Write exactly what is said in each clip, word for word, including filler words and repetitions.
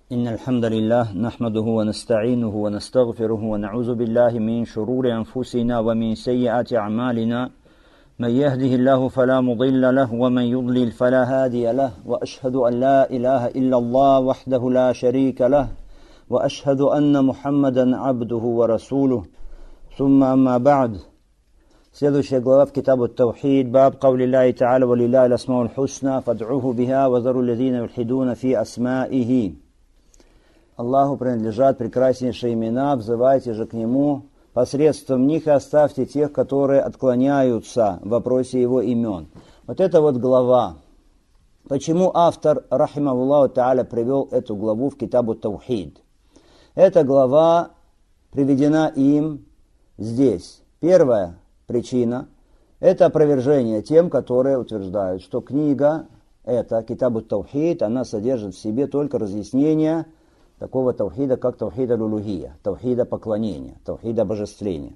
إن الحمد لله نحمده ونستعينه ونستغفره ونعوذ بالله من شرور أنفسنا ومن سيئات أعمالنا من يهده الله فلا مضل له ومن يضلل فلا هادي له وأشهد أن لا إله إلا الله وحده لا شريك له وأشهد أن محمدا عبده ورسوله ثم أما بعد. Следующая глава в Китабу Таухид, баб каули Аллахи Та'аля ва лиллахи аль-асмауль хусна фад'уху биха ва зару аллазина юлхидуна фи асмаихи. Аллаху принадлежат прекраснейшие имена, взывайте же к Нему, посредством них и оставьте тех, которые отклоняются в вопросе Его имен. Вот это вот глава. Почему автор, рахимахуллаху та'аля, привел эту главу в Китабу Таухид? Эта глава приведена им здесь. Первая причина – это опровержение тем, которые утверждают, что книга, эта Китабу Таухид, она содержит в себе только разъяснение такого таухида, как таухид аль-улухия, таухида поклонения, таухида божествления.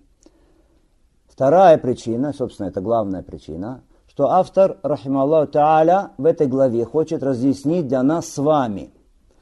Вторая причина, собственно, это главная причина, что автор, рахимахуллаху та'аля, в этой главе хочет разъяснить для нас с вами,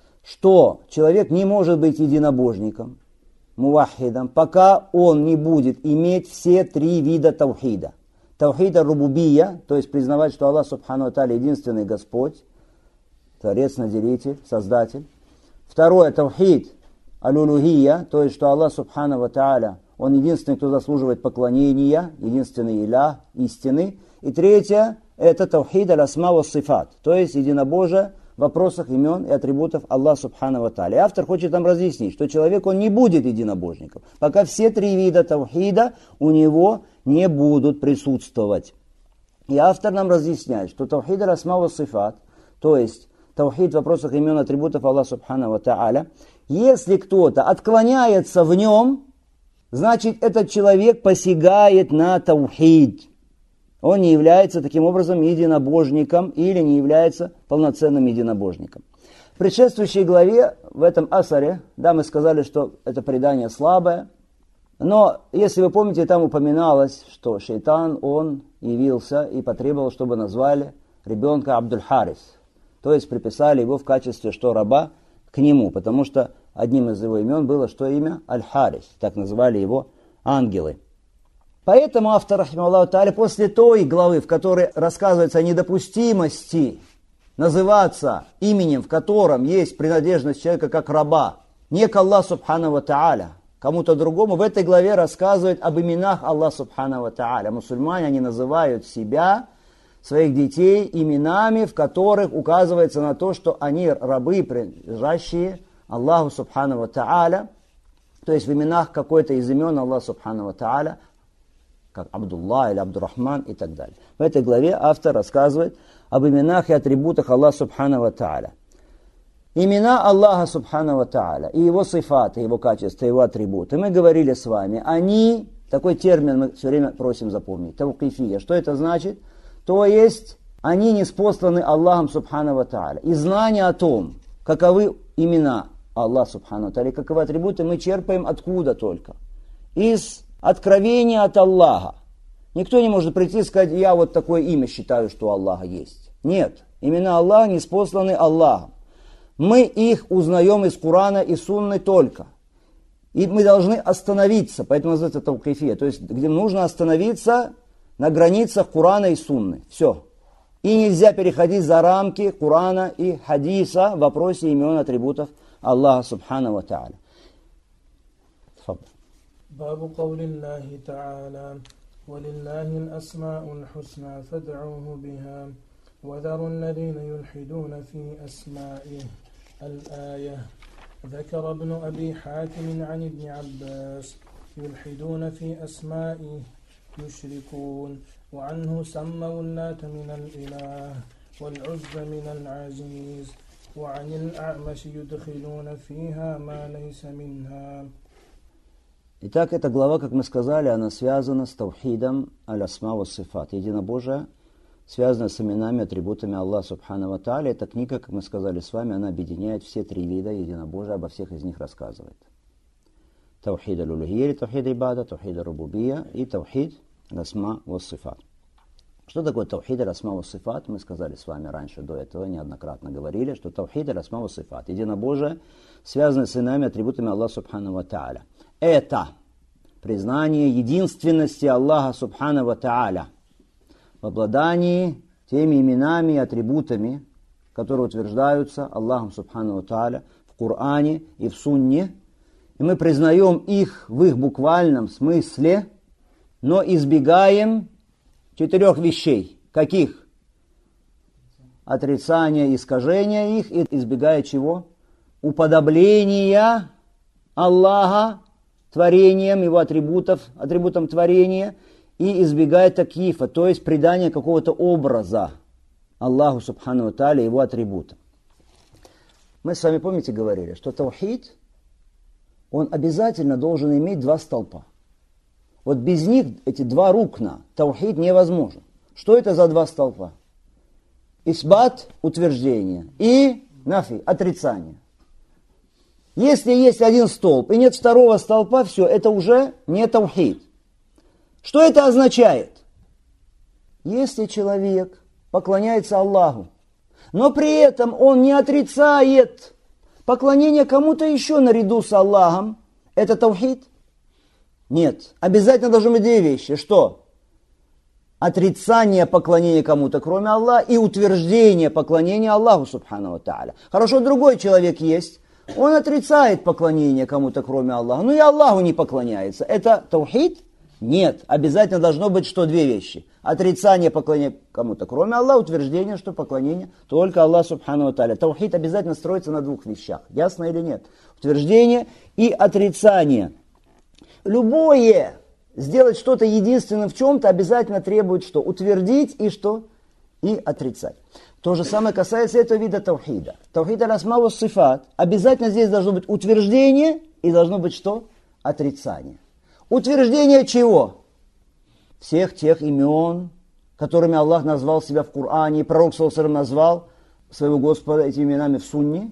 что человек не может быть единобожником, мувахидом, пока он не будет иметь все три вида таухида. Таухид аль-рубубия, то есть признавать, что Аллах субхану ва тааля единственный Господь, Творец, Наделитель, Создатель. Второе, таухид аль-улухия, то есть, что Аллах субхану ва тааля, Он единственный, кто заслуживает поклонения, единственный илях, истины. И третье, это таухид аль-асма ва сифат, то есть единобожие в вопросах имен и атрибутов Аллаха субхану ва тааля. И автор хочет нам разъяснить, что человек, он не будет единобожником, пока все три вида таухида у него не будут присутствовать. И автор нам разъясняет, что таухид аль-асма ва сифат, то есть таухид в вопросах имен и атрибутов Аллаха субхану ва тааля, если кто-то отклоняется в нем, значит этот человек посягает на таухид. Он не является таким образом единобожником или не является полноценным единобожником. В предшествующей главе, в этом асаре, да, мы сказали, что это предание слабое, но, если вы помните, там упоминалось, что шайтан, он явился и потребовал, чтобы назвали ребенка Абдуль-Харис, то есть приписали его в качестве, что раба, к нему, потому что одним из его имен было, что имя? Аль-Харис, так называли его ангелы. Поэтому автор, рахимахуллаху та'аля, после той главы, в которой рассказывается о недопустимости называться именем, в котором есть принадлежность человека как раба, не к Аллаху субхану ва та'аля, кому-то другому, в этой главе рассказывает об именах Аллаха субхану ва та'аля. Мусульмане, они называют себя, своих детей, именами, в которых указывается на то, что они рабы, принадлежащие Аллаху субхану ва та'аля, то есть в именах какой-то из имен Аллаха субхану ва та'аля, как Абдулла или Абдуррахман и так далее. В этой главе автор рассказывает об именах и атрибутах Аллаха субхану ва та'аля. Имена Аллаха субхану ва та'аля и его сифаты, его качества, его атрибуты. Мы говорили с вами, они, такой термин мы все время просим запомнить, таукифия. Что это значит? То есть, они ниспосланы Аллахом субхану ва та'аля. И знание о том, каковы имена Аллаха субхану ва та'аля, каковы атрибуты, мы черпаем откуда только? Из откровение от Аллаха. Никто не может прийти и сказать, я вот такое имя считаю, что у Аллаха есть. Нет, имена Аллаха ниспосланы Аллахом. Мы их узнаем из Корана и Сунны только. И мы должны остановиться, поэтому называется таукифия. То есть, где нужно остановиться на границах Корана и Сунны. Все. И нельзя переходить за рамки Корана и хадиса в вопросе имен и атрибутов Аллаха субхану ва та'аля. باب قول الله تعالى ولله الأسماء الحسنى فادعوه بها وذروا الذين يلحدون في أسمائه الآية. ذكر ابن أبي حاتم عن ابن عباس يلحدون في أسمائه يشركون وعنه سموا اللات من الإله والعز من العزيز وعن الأعمش يدخلون فيها ما ليس منها. Итак, эта глава, как мы сказали, она связана с таухидом аль-асма ва сифат, единобожие, связано с именами, атрибутами Аллаха субхану ва та'аля. Эта книга, как мы сказали с вами, она объединяет все три вида единобожия, обо всех из них рассказывает. Таухид аль-улухия или таухид ибада, таухид аль-рубубия и таухид аль-асма ва сифат. Что такое таухид аль-асма ва сифат? Мы сказали с вами раньше, до этого неоднократно говорили, что таухид аль-асма ва сифат, единобожие, связанное с иными атрибутами Аллаха субхану ва тааля. Это признание единственности Аллаха субхану ва тааля в обладании теми именами и атрибутами, которые утверждаются Аллахом субхану ва тааля в Коране и в Сунне. И мы признаем их в их буквальном смысле, но избегаем четырех вещей. Каких? Отрицания, искажения их, и избегая чего? Уподобления Аллаха творением, его атрибутов, атрибутом творения, и избегая такифа, то есть придания какого-то образа Аллаху субхану ва тааля, его атрибутам. Мы с вами, помните, говорили, что таухид, он обязательно должен иметь два столпа. Вот без них, эти два рукна, таухид невозможен. Что это за два столпа? Исбат – утверждение, и нафи – отрицание. Если есть один столб и нет второго столпа, все, это уже не таухид. Что это означает? Если человек поклоняется Аллаху, но при этом он не отрицает поклонение кому-то еще наряду с Аллахом, это таухид? Нет. Обязательно должны быть две вещи. Что? Отрицание поклонения кому-то, кроме Аллаха, и утверждение поклонения Аллаху субхану ва тааля. Хорошо, другой человек есть. Он отрицает поклонение кому-то, кроме Аллаха, но и Аллаху не поклоняется. Это таухид? Нет. Обязательно должно быть что? Две вещи. Отрицание поклонения кому-то, кроме Аллаха, утверждение, что поклонение только Аллаху субхану ва тааля. Таухид обязательно строится на двух вещах. Ясно или нет? Утверждение и отрицание. Любое сделать что-то единственным в чем-то обязательно требует что? Утвердить и что? И отрицать. То же самое касается этого вида таухида. Таухид аль-асма ва сифат. Обязательно здесь должно быть утверждение и должно быть что? Отрицание. Утверждение чего? Всех тех имен, которыми Аллах назвал себя в Коране, и пророк саллаллаху алейхи ва саллям назвал своего Господа этими именами в Сунне.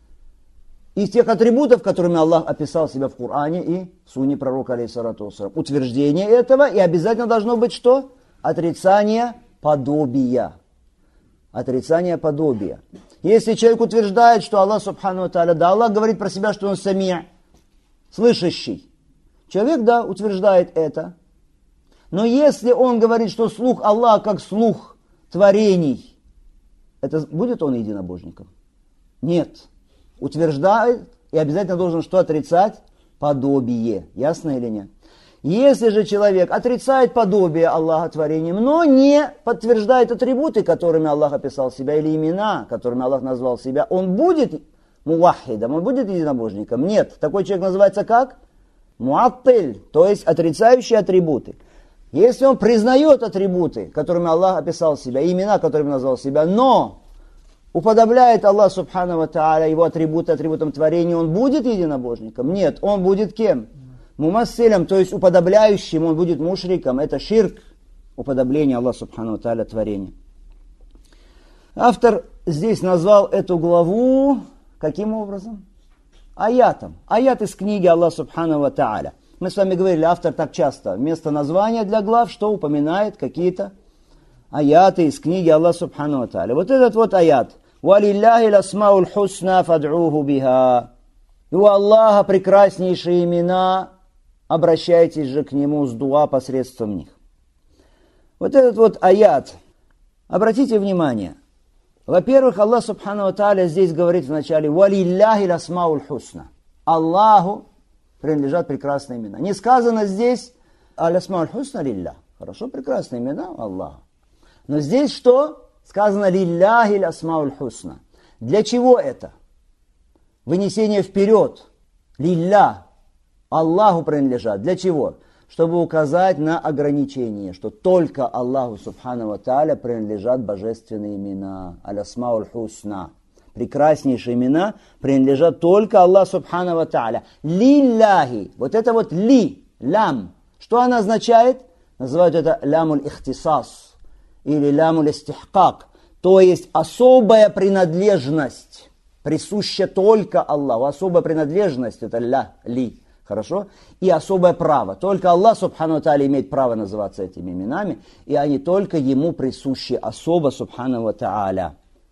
Из тех атрибутов, которыми Аллах описал себя в Коране и в Сунне пророка алейхиссалату вассалям. Утверждение этого, и обязательно должно быть что? Отрицание подобия. Отрицание подобия. Если человек утверждает, что Аллах субхану ва тааля, да, Аллах говорит про себя, что он сами', слышащий. Человек, да, утверждает это. Но если он говорит, что слух Аллаха как слух творений, это будет он единобожником? Нет. Утверждает и обязательно должен что отрицать? Подобие. Ясно или нет? Если же человек отрицает подобие Аллаха творением, но не подтверждает атрибуты, которыми Аллах описал себя, или имена, которыми Аллах назвал себя, он будет мувахидом, он будет единобожником? Нет. Такой человек называется как? Муаттиль, то есть отрицающий атрибуты. Если он признает атрибуты, которыми Аллах описал себя, и имена, которыми назвал себя, но уподобляет Аллах субхану ва тааля его атрибуты атрибутам творения, он будет единобожником? Нет, он будет кем? Мумассилем, то есть уподобляющим, он будет мушриком. Это ширк, уподобление Аллаха субхану ва тааля творения. Автор здесь назвал эту главу каким образом? Аятом. Аят из книги Аллаха субхану ва тааля. Мы с вами говорили, автор так часто вместо названия для глав, что упоминает какие-то аяты из книги Аллаха субхану ва тааля. Вот этот вот аят. «Валилляхи ласмауль хусна фад'уху биха». И у Аллаха прекраснейшие имена, обращайтесь же к Нему с дуа посредством них. Вот этот вот аят. Обратите внимание. Во-первых, Аллах субхану ва тааля здесь говорит в начале «Валилляхи ласмауль хусна». Аллаху принадлежат прекрасные имена. Не сказано здесь «Алясмауль хусна лилля». Хорошо, прекрасные имена Аллаха. Но здесь что? Сказано «Лилляхи лясмауль хусна». Для чего это? Вынесение вперед. Лилля. Аллаху принадлежат. Для чего? Чтобы указать на ограничение, что только Аллаху субхану ва тааля принадлежат божественные имена. Алясмауль хусна. Прекраснейшие имена принадлежат только Аллаху субхану ва тааля. Лилляхи. Вот это вот ли, лям. Что она означает? Называют это лямуль ихтисас. Или лямуль истихкак. То есть особая принадлежность. Присуща только Аллаху. Особая принадлежность это ля, ли. Хорошо? И особое право. Только Аллах, субхану ва тааля, имеет право называться этими именами, и они только Ему присущи особо, субхану ва тааля.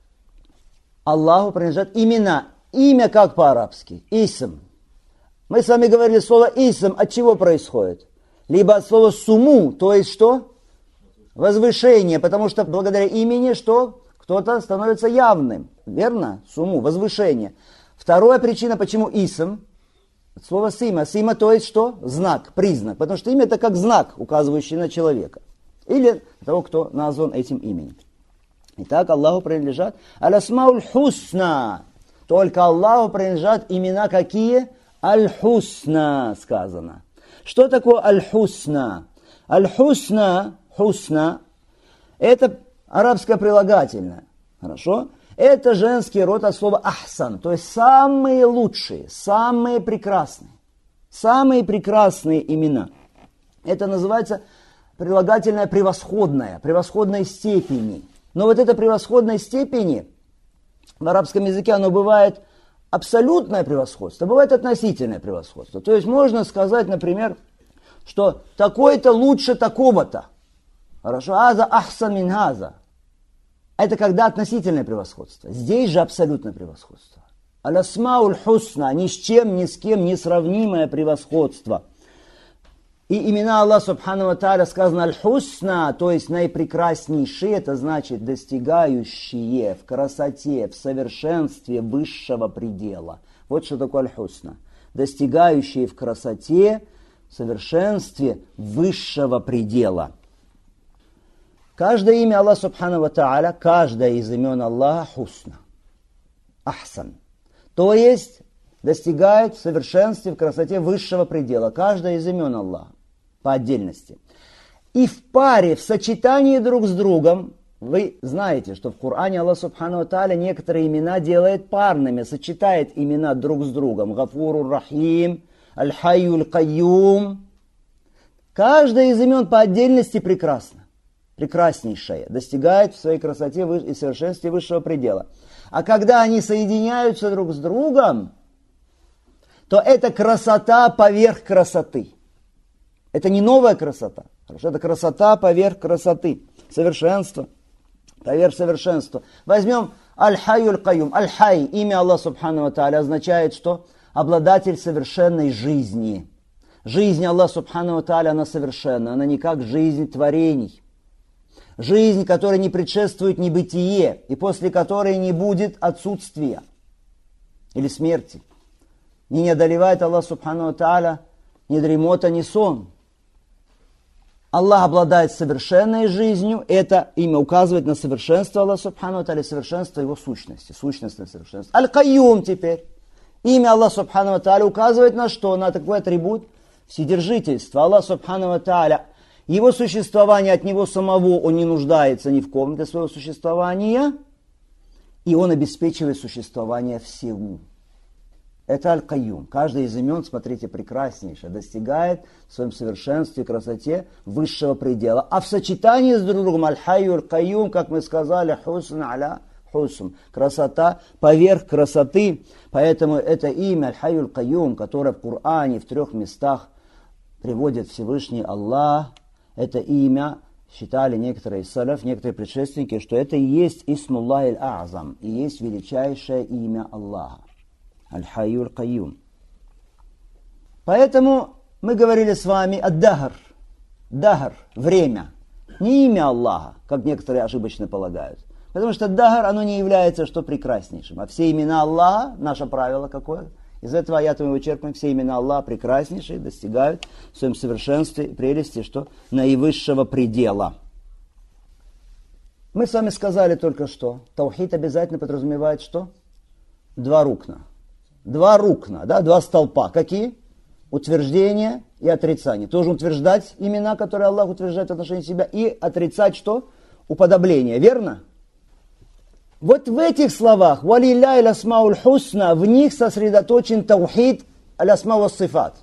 Аллаху принадлежат имена. Имя как по-арабски? Исм. Мы с вами говорили слово исм. От чего происходит? Либо от слова суму, то есть что? Возвышение, потому что благодаря имени что? Кто-то становится явным. Верно? Суму, возвышение. Вторая причина, почему исм? Слово сима. Сима, то есть что? Знак, признак. Потому что имя это как знак, указывающий на человека. Или того, кто назван этим именем. Итак, Аллаху принадлежат аль-асмауль хусна. Только Аллаху принадлежат имена какие? Аль-хусна сказано. Что такое аль-хусна? Аль-хусна, хусна, это арабское прилагательное. Хорошо? Это женский род от слова ахсан, то есть самые лучшие, самые прекрасные. Самые прекрасные имена. Это называется прилагательное превосходное, превосходной степени. Но вот это превосходной степени в арабском языке оно бывает абсолютное превосходство, бывает относительное превосходство. То есть можно сказать, например, что такой-то лучше такого-то. Хорошо? Аза ахсан мин аза. Это когда относительное превосходство. Здесь же абсолютное превосходство. Аль-асмауль хусна, ни с чем, ни с кем не сравнимое превосходство. И имена Аллаха субхану ва тааля сказано аль-хусна, то есть наипрекраснейшие, это значит достигающие в красоте, в совершенстве высшего предела. Вот что такое аль-хусна. Достигающие в красоте, в совершенстве высшего предела. Каждое имя Аллаха субхану ва тааля, каждое из имен Аллаха хусна, ахсан. То есть достигает в совершенстве, в красоте высшего предела. Каждое из имен Аллаха по отдельности. И в паре, в сочетании друг с другом, вы знаете, что в Коране Аллах субхану ва тааля некоторые имена делает парными, сочетает имена друг с другом. Гафурур Рахим, Аль-Хайюль Кайюм. Каждое из имен по отдельности прекрасно. Прекраснейшее, достигает в своей красоте и совершенстве высшего предела. А когда они соединяются друг с другом, то это красота поверх красоты. Это не новая красота. Хорошо? Это красота поверх красоты. Совершенство поверх совершенства. Возьмем Аль-Хайюль Кайюм. Аль-Хай, имя Аллаха субхану ва тааля, означает, что обладатель совершенной жизни. Жизнь Аллаха субхану ва тааля, она совершенна. Она не как жизнь творений. Жизнь, которой не предшествует небытие, и после которой не будет отсутствия или смерти. Не, не одолевает Аллах субхану ва тааля ни дремота, ни сон. Аллах обладает совершенной жизнью. Это имя указывает на совершенство Аллаха субхану ва тааля, совершенство его сущности. Сущностное совершенство. Аль-Кайюм теперь. Имя Аллаха субхану ва тааля указывает на что? На такой атрибут вседержительства. Аллах субхану ва тааля. Его существование от него самого, он не нуждается ни в ком для своего существования, и он обеспечивает существование всему. Это Аль-Кайюм. Каждый из имен, смотрите, прекраснейшее, достигает в своем совершенстве и красоте высшего предела. А в сочетании с друг другом Аль-Хайю, Аль-Кайюм, как мы сказали, хусн аля хусн, красота поверх красоты. Поэтому это имя Аль-Хайю, Аль-Кайюм, которое в Коране в трех местах приводит Всевышний Аллах, это имя, считали некоторые салаф, некоторые предшественники, что это и есть Исмуллах аль-А'зам, и есть величайшее имя Аллаха. Аль-Хайю аль-Кайюм. Поэтому мы говорили с вами о Дахр. Дахр, время. Не имя Аллаха, как некоторые ошибочно полагают. Потому что Дахр, оно не является что прекраснейшим. А все имена Аллаха, наше правило какое? Из этого аята мы вычерпываем, все имена Аллаха прекраснейшие, достигают в своем совершенстве и прелести, что наивысшего предела. Мы с вами сказали только что, таухид обязательно подразумевает что? Два рукна. Два рукна, да, два столпа. Какие? Утверждение и отрицание. Тоже утверждать имена, которые Аллах утверждает в отношении себя, и отрицать что? Уподобление, верно? Вот в этих словах «Валилляхи аль-асмауль хусна» в них сосредоточен таухид аль-асма ва сифат.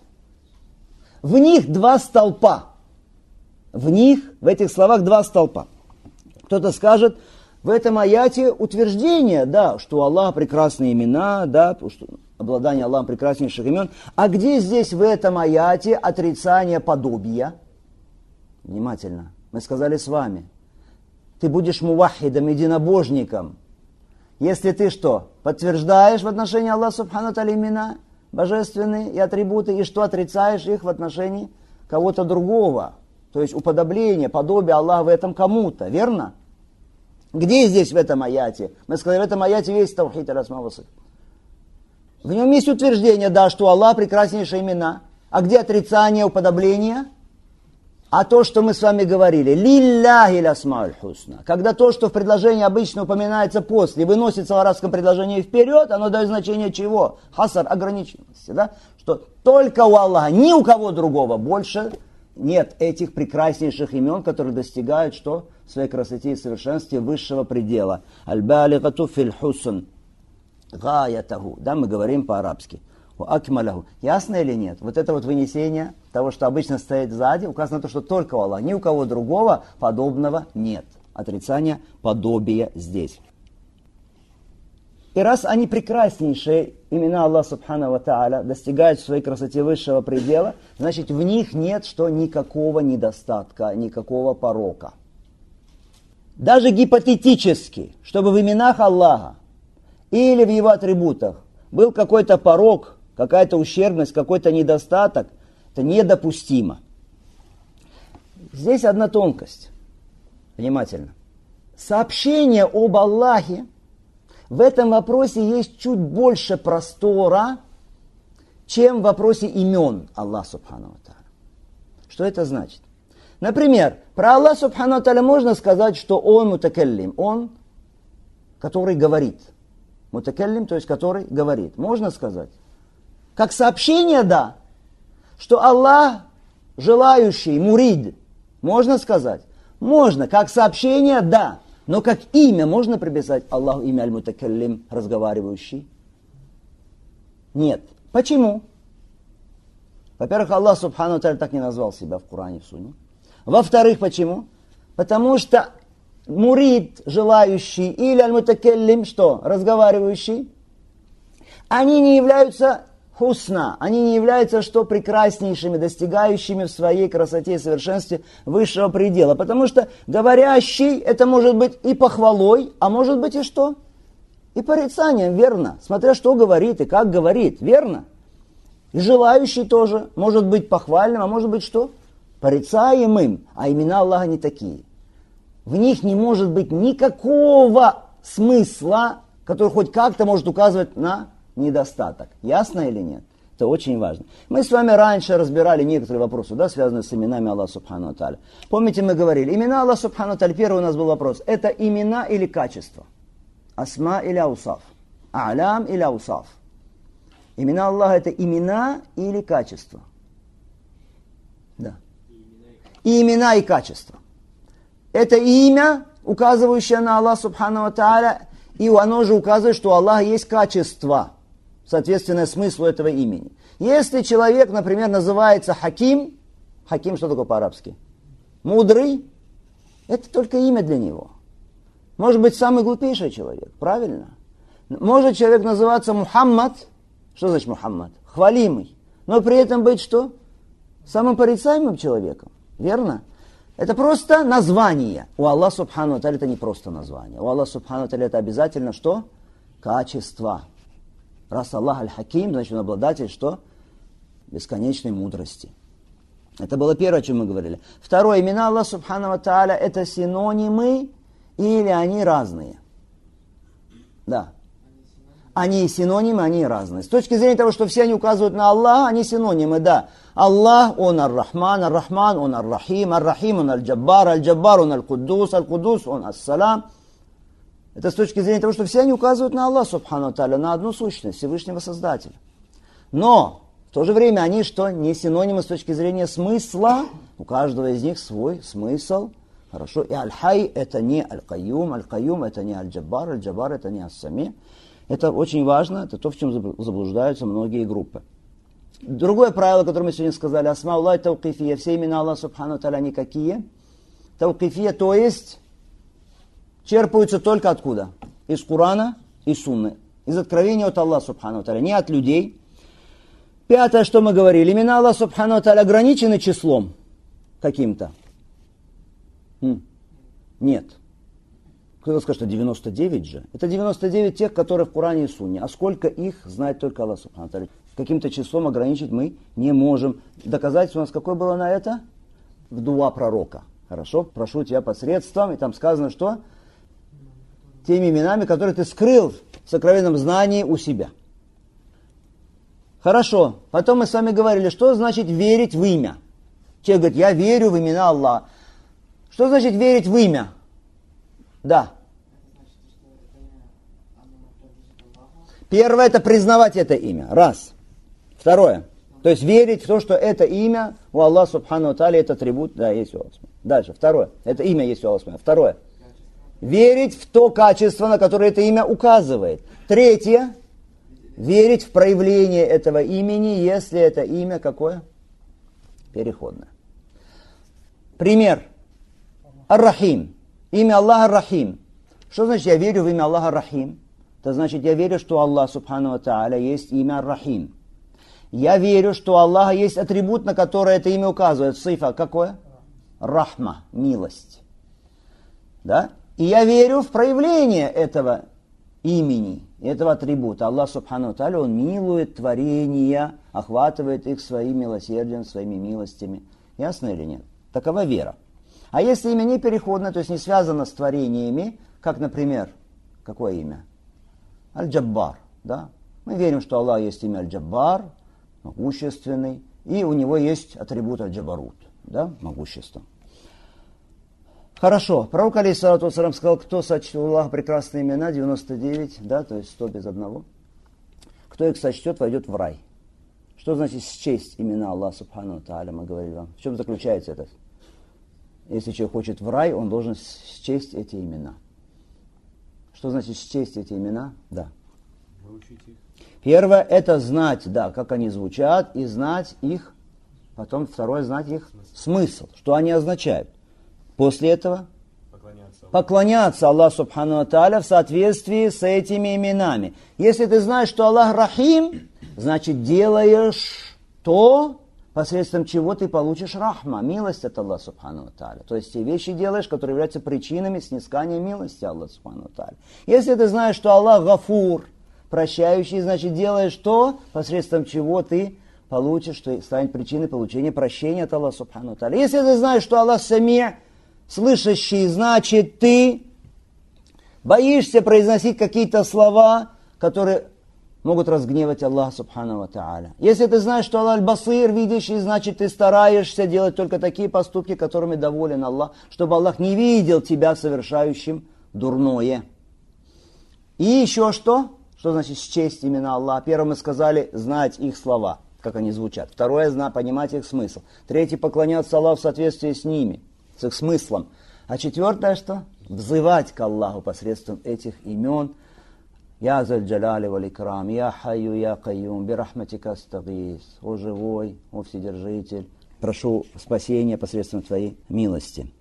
В них два столпа. В них, в этих словах два столпа. Кто-то скажет, в этом аяте утверждение, да, что у Аллаха прекрасные имена, да, что обладание Аллахом прекраснейших имен. А где здесь в этом аяте отрицание подобия? Внимательно. Мы сказали с вами, ты будешь мувахидом, единобожником, если ты что? Подтверждаешь в отношении Аллаха Субхану ва Тааля имена божественные и атрибуты, и что отрицаешь их в отношении кого-то другого. То есть уподобление, подобие Аллаха в этом кому-то, верно? Где здесь в этом аяте? Мы сказали, в этом аяте есть таухид аль-асма ва сифат. В нем есть утверждение, да, что Аллах прекраснейшие имена. А где отрицание, уподобление? А то, что мы с вами говорили, лилляхи лясмауль хусна. Когда то, что в предложении обычно упоминается после, выносится в арабском предложении вперед, оно дает значение чего? Хасар, ограниченности, да? Что только у Аллаха, ни у кого другого больше нет этих прекраснейших имен, которые достигают что? В своей красоте и совершенстве высшего предела. Аль-балигату фил хусн. Гаятаху. Да, мы говорим по-арабски. Акмаляху. Ясно или нет? Вот это вот вынесение того, что обычно стоит сзади, указано на то, что только у Аллаха, ни у кого другого подобного нет. Отрицание подобия здесь. И раз они прекраснейшие, имена Аллаха Субхану ва Тааля, достигают в своей красоте высшего предела, значит в них нет что никакого недостатка, никакого порока. Даже гипотетически, чтобы в именах Аллаха или в его атрибутах был какой-то порок, какая-то ущербность, какой-то недостаток, это недопустимо. Здесь одна тонкость. Внимательно. Сообщение об Аллахе в этом вопросе есть чуть больше простора, чем в вопросе имен Аллаха Субхану ва Тааля. Что это значит? Например, про Аллаха Субхану ва Тааля можно сказать, что Он мутакаллим, Он, который говорит. Мутакаллим, то есть который говорит. Можно сказать. Как сообщение, да, что Аллах желающий, мурид, можно сказать. Можно. Как сообщение, да. Но как имя можно приписать Аллаху имя аль-мутакаллим, разговаривающий? Нет. Почему? Во-первых, Аллах Субхану ва Тааля так не назвал себя в Коране, в Сунне. Во-вторых, почему? Потому что мурид, желающий, или аль-мутакаллим, что? Разговаривающий, они не являются хусна, они не являются, что прекраснейшими, достигающими в своей красоте и совершенстве высшего предела. Потому что говорящий, это может быть и похвалой, а может быть и что? И порицанием, верно? Смотря что говорит и как говорит, верно? И желающий тоже может быть похвальным, а может быть что? Порицаемым, а имена Аллаха не такие. В них не может быть никакого смысла, который хоть как-то может указывать на недостаток. Ясно или нет? Это очень важно. Мы с вами раньше разбирали некоторые вопросы, да, связанные с именами Аллаха Субхану ва Тааля. Помните, мы говорили, имена Аллаха Субхану ва Тааля, первый у нас был вопрос, это имена или качества? Асма или аусаф? А'лям или аусаф? Имена Аллаха это имена или качества? Да. И имена, и качества. Это имя, указывающее на Аллаха Субхану ва Тааля, и оно же указывает, что у Аллаха есть качество, соответственно смыслу этого имени. Если человек, например, называется Хаким, Хаким что такое по-арабски? Мудрый, это только имя для него. Может быть, самый глупейший человек, правильно? Может человек называться Мухаммад, что значит Мухаммад? Хвалимый, но при этом быть что? Самым порицаемым человеком, верно? Это просто название. У Аллаха Субхану ва Тааля это не просто название. У Аллаха Субхану ва Тааля это обязательно что? Качество. Раз Аллах аль-Хаким, значит он обладатель что? Бесконечной мудрости. Это было первое, о чем мы говорили. Второе, имена Аллаха Субхану ва Тааля это синонимы или они разные? Да. Они синонимы, они разные. С точки зрения того, что все они указывают на Аллаха, они синонимы, да. Аллах, он ар-Рахман, ар-Рахман, он ар-Рахим, ар-Рахим, он аль-Джаббар, аль-Джаббар, он аль-Куддус, аль-Куддус, он ас-Салам. Это с точки зрения того, что все они указывают на Аллаха, Субхану ва Тааля, на одну сущность, Всевышнего Создателя. Но в то же время они что? Не синонимы с точки зрения смысла. У каждого из них свой смысл. Хорошо. И аль-Хай это не аль-Кайюм, аль-Кайюм это не аль-Джаббар, аль-Джаббар это не ас-Сами. Это очень важно, это то, в чем заблуждаются многие группы. Другое правило, которое мы сегодня сказали, асма Аллах таукифия, все имена Аллаха Субхану ва Тааля никакие. Таукифия, то есть черпаются только откуда? Из Корана и Сунны. Из откровения от Аллаха Субхану ва Тааля, не от людей. Пятое, что мы говорили. Имена Аллаха Субхану ва Тааля ограничены числом каким-то? Хм. Нет. Кто-то скажет, что девяносто девять же. Это девяносто девять тех, которые в Коране и Сунне. А сколько их, знает только Аллах Субхану ва Тааля. Каким-то числом ограничить мы не можем. Доказательство у нас какое было на это? В дуа пророка. Хорошо? Прошу тебя посредством. И там сказано, что? Теми именами, которые ты скрыл в сокровенном знании у себя. Хорошо. Потом мы с вами говорили, что значит верить в имя. Человек говорит, я верю в имена Аллаха. Что значит верить в имя? Да. Первое, это признавать это имя. Раз. Второе. То есть верить в то, что это имя у Аллаха Субхану ва Тааля, это атрибут, да, есть у Аллаха. Дальше. Второе. Это имя есть у Аллаха. Второе. Верить в то качество, на которое это имя указывает. Третье. Верить в проявление этого имени, если это имя какое? Переходное. Пример. Ар-Рахим. Имя Аллаха Рахим. Что значит я верю в имя Аллаха Рахим? Это значит я верю, что Аллах Субхану ва Тааля есть имя Ар-Рахим. Я верю, что у Аллаха есть атрибут, на который это имя указывает. Сифа какое? Рахма. Милость. Да? И я верю в проявление этого имени, этого атрибута. Аллах Субхану ва Тааля, Он милует творения, охватывает их своим милосердием, своими милостями. Ясно или нет? Такова вера. А если имя не переходное, то есть не связано с творениями, как, например, какое имя? Аль-Джаббар. Да? Мы верим, что Аллах есть имя Аль-Джаббар, могущественный, и у него есть атрибут Аль-Джабарут, да? Могущество. Хорошо. Пророк алейхиссалату вассалям сказал, кто сочтет у Аллаха прекрасные имена, девяносто девять, да, то есть сто без одного. Кто их сочтет, войдет в рай. Что значит счесть имена Аллаха Субхану ва Тааля, мы говорили вам. В чем заключается это? Если человек хочет в рай, он должен счесть эти имена. Что значит счесть эти имена? Да. Выучить их. Первое, это знать, да, как они звучат, и знать их. Потом второе, знать их смысл, смысл что они означают. После этого поклоняться, поклоняться Аллаху Субхану ва Тааля в соответствии с этими именами. Если ты знаешь, что Аллах Рахим, значит делаешь то, посредством чего ты получишь рахма, милость от Аллаха Субхану ва Тааля. То есть те вещи делаешь, которые являются причинами снискания милости Аллаха Субхану ва Тааля. Если ты знаешь, что Аллах Гафур, прощающий, значит делаешь то, посредством чего ты получишь, что станет причиной получения прощения от Аллаха Субхану ва Тааля. Если ты знаешь, что Аллах Сами', слышащий, значит ты боишься произносить какие-то слова, которые могут разгневать Аллаха Субхану ва Тааля. Если ты знаешь, что Аллах Аль-Басир, видящий, значит ты стараешься делать только такие поступки, которыми доволен Аллах, чтобы Аллах не видел тебя совершающим дурное. И еще что? Что значит счесть имена Аллаха? Первое мы сказали, знать их слова, как они звучат. Второе, знать, понимать их смысл. Третье, поклоняться Аллаху в соответствии с ними, с их смыслом. А четвертое, что? Взывать к Аллаху посредством этих имен. Я заль джаляли валь икрам, я хайю, я кайюм, бирахматика астагис. О живой, о вседержитель, прошу спасения посредством твоей милости.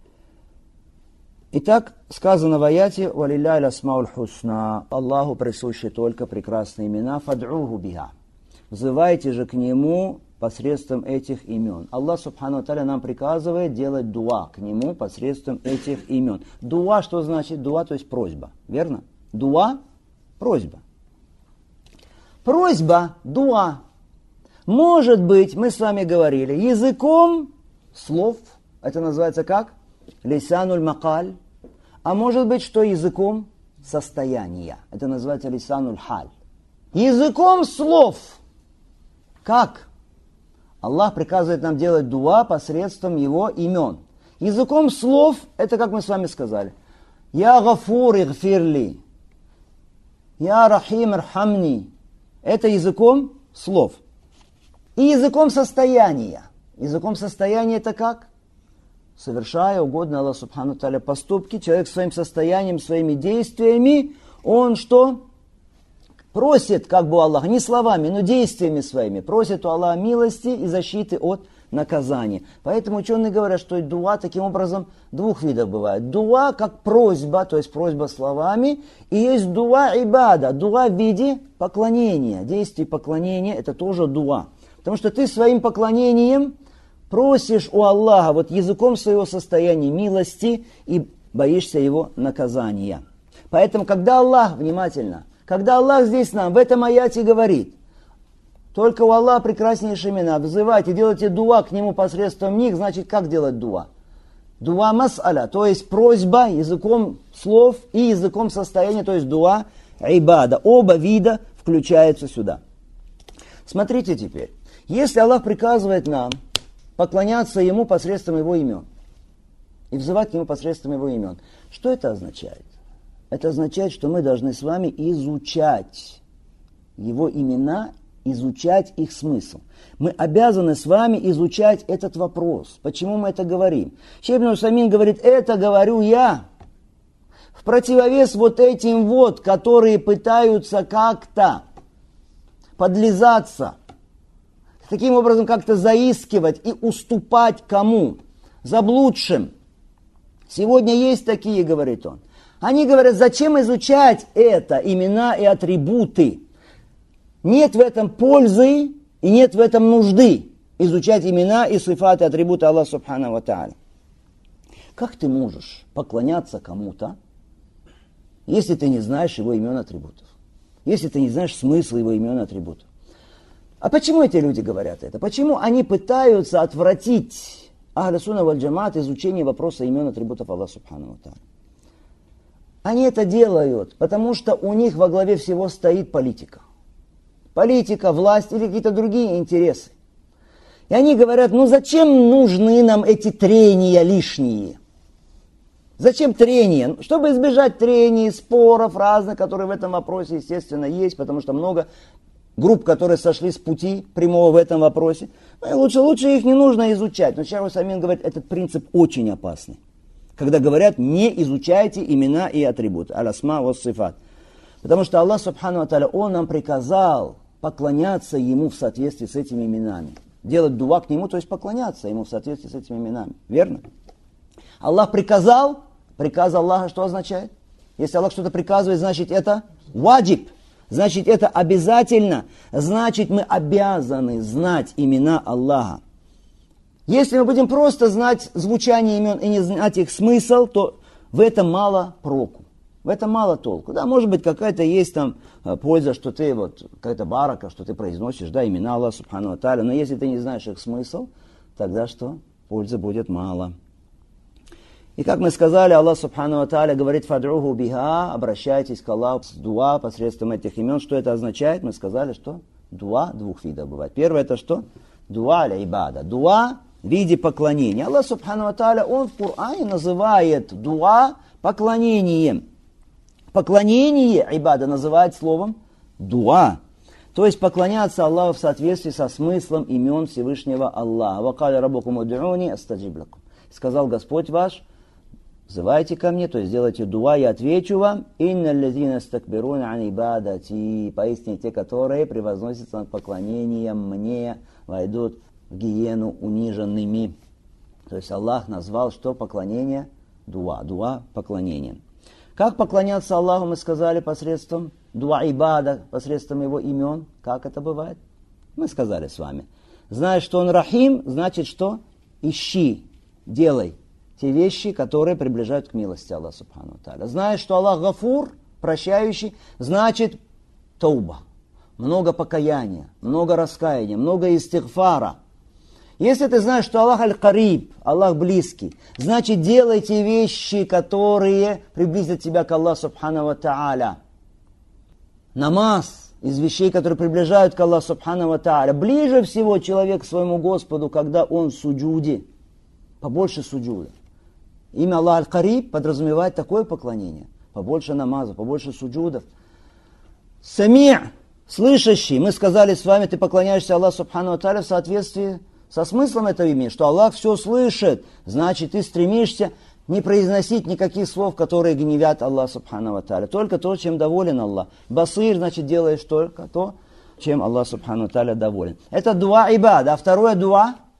Итак, сказано в аяте «Валилля лясмауль хусна» Аллаху присущи только прекрасные имена «Фад'уху биха». Взывайте же к Нему посредством этих имен. Аллах Субхану ва Тааля нам приказывает делать дуа к Нему посредством этих имен. Дуа, что значит? Дуа, то есть просьба. Верно? Дуа – просьба. Просьба, дуа. Может быть, мы с вами говорили, языком слов, это называется как? Лисануль макаль. А может быть, что языком состояния. Это называется лисануль халь. Языком слов. Как? Аллах приказывает нам делать дуа посредством Его имен. Языком слов, это как мы с вами сказали. Я гафур игфирли. Я рахим ирхамни. Это языком слов. И языком состояния. Языком состояния это как? Совершая угодно Аллаху Субхану ва Тааля поступки, человек своим состоянием, своими действиями, он что? Просит, как бы у Аллаха, не словами, но действиями своими, просит у Аллаха милости и защиты от наказание. Поэтому ученые говорят, что дуа таким образом двух видов бывает. Дуа как просьба, то есть просьба словами, и есть дуа ибада, дуа в виде поклонения. Действие поклонения – это тоже дуа. Потому что ты своим поклонением просишь у Аллаха вот языком своего состояния милости и боишься его наказания. Поэтому, когда Аллах, внимательно, когда Аллах здесь нам в этом аяте говорит, только у Аллаха прекраснейшие имена, взывайте, делайте дуа к Нему посредством них, значит, как делать дуа? Дуа мас'аля, то есть просьба языком слов и языком состояния, то есть дуа ибада. Оба вида включаются сюда. Смотрите теперь, если Аллах приказывает нам поклоняться Ему посредством Его имен и взывать к Нему посредством Его имен, что это означает? Это означает, что мы должны с вами изучать Его имена, изучать их смысл. Мы обязаны с вами изучать этот вопрос. Почему мы это говорим? Шейх ибн Усаймин говорит, это говорю я. В противовес вот этим вот, которые пытаются как-то подлизаться, таким образом как-то заискивать и уступать кому? Заблудшим. Сегодня есть такие, говорит он. Они говорят, зачем изучать это, имена и атрибуты? Нет в этом пользы и нет в этом нужды изучать имена и сифаты, атрибуты Аллаха Субхану ва Тааля. Как ты можешь поклоняться кому-то, если ты не знаешь его имен и атрибутов? Если ты не знаешь смысл его имен и атрибутов? А почему эти люди говорят это? Почему они пытаются отвратить Ахлю Сунна валь Джамаат изучение вопроса имен и атрибутов Аллаха Субхану ва Тааля? Они это делают, потому что у них во главе всего стоит политика. Политика, власть или какие-то другие интересы. И они говорят, ну зачем нужны нам эти трения лишние? Зачем трения? Чтобы избежать трений, споров разных, которые в этом вопросе, естественно, есть, потому что много групп, которые сошли с пути прямого в этом вопросе. Ну, и лучше, лучше их не нужно изучать. Но Шейх Усаймин говорит, этот принцип очень опасный. Когда говорят, не изучайте имена и атрибуты. Аль-асма ва сифат. Потому что Аллах Субхану ва Тааля, Он нам приказал поклоняться Ему в соответствии с этими именами. Делать дуа к Нему, то есть поклоняться Ему в соответствии с этими именами. Верно? Аллах приказал. Приказ Аллаха что означает? Если Аллах что-то приказывает, значит это ваджиб. Значит это обязательно. Значит мы обязаны знать имена Аллаха. Если мы будем просто знать звучание имен и не знать их смысл, то в этом мало проку. В этом мало толку. Да, может быть, какая-то есть там польза, что ты, вот, какая-то барака, что ты произносишь, да, имена Аллаха Субхану ва Тааля, но если ты не знаешь их смысл, тогда что? Пользы будет мало. И как мы сказали, Аллах Субхану ва Тааля говорит, «Фадруху биха», обращайтесь к Аллаху с дуа посредством этих имен. Что это означает? Мы сказали, что дуа двух видов бывает. Первое это что? Дуа аля ибада. Дуа в виде поклонения. Аллах Субхану ва Тааля, Он в Коране называет дуа поклонением. Поклонение ибада называет словом дуа. То есть поклоняться Аллаху в соответствии со смыслом имен Всевышнего Аллаха. «Вакаля раббукум уд'уни астаджиб лакум». Сказал Господь ваш, взывайте ко мне, то есть делайте дуа, я отвечу вам. «Инна лазина стакбируна ан ибадати». Поистине те, которые превозносятся над поклонением мне, войдут в гиену униженными. То есть Аллах назвал что? Поклонение? Дуа. Дуа – поклонение. Как поклоняться Аллаху, мы сказали, посредством дуа ибада, посредством Его имен. Как это бывает? Мы сказали с вами. Знаешь, что Он рахим, значит что? Ищи, делай те вещи, которые приближают к милости Аллаха Субхану ва Тааля. Знаешь, что Аллах гафур, прощающий, значит тауба. Много покаяния, много раскаяния, много истигфара. Если ты знаешь, что Аллах аль-Кариб, Аллах близкий, значит делай те вещи, которые приблизят тебя к Аллаху Субхану ва Тааля. Намаз из вещей, которые приближают к Аллаху Субхану ва Тааля. Ближе всего человек к своему Господу, когда он в суджуде. Побольше суджуда. Имя Аллах аль-Кариб подразумевает такое поклонение. Побольше намаза, побольше суджудов. Сами', слышащий. Мы сказали с вами, ты поклоняешься Аллаху Субхану ва Тааля в соответствии со смыслом этого имени, что Аллах все слышит, значит ты стремишься не произносить никаких слов, которые гневят Аллах Субхану ва Тааля. Только то, чем доволен Аллах. Басир, значит делаешь только то, чем Аллах Субхану ва Тааля доволен. Это дуа ибада. А второе дуа